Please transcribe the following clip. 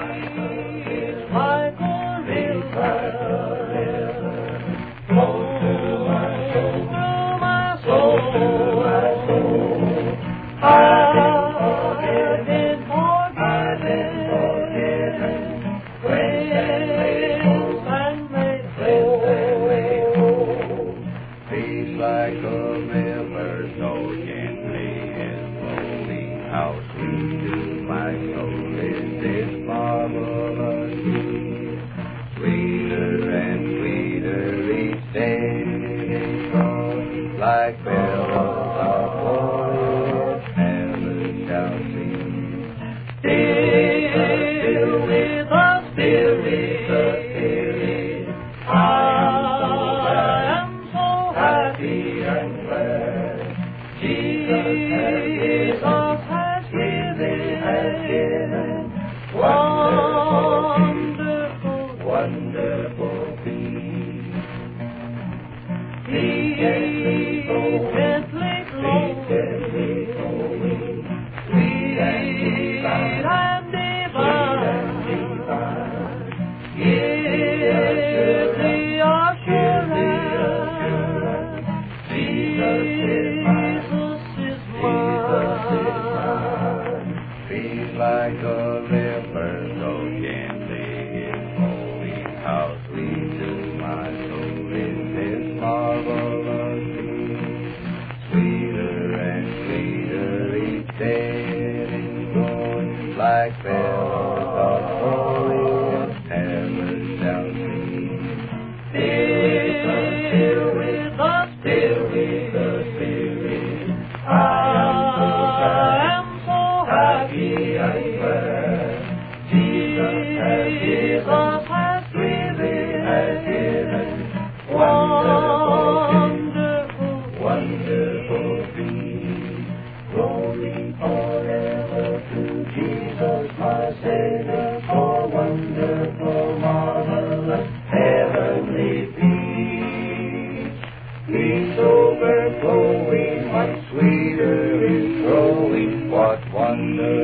like a river, flows through my soul. I've been forgiven, cleansed and made whole. Peace like a river, so gently is flowing. How sweet to my soul is this marvelous peace. Sweeter and sweeter each day it grows, like billows of water never shall cease. Still with the Spirit, I am so happy and glad. Jesus has given wonderful peace. Peace gently flowing, sweet and divine. Give the assurance, Jesus is mine. Peace like a river, so gently is flowing. How sweet to my soul is this marvelous peace. Sweeter and sweeter each day it is growing, like billows of holiness never shall cease. Still with the Spirit, I am so happy and glad. Jesus has given wonderful peace. Glory forever to Jesus, my Savior, for wonderful, marvelous, heavenly peace. Peace overflowing, what sweeter is growing, what wonder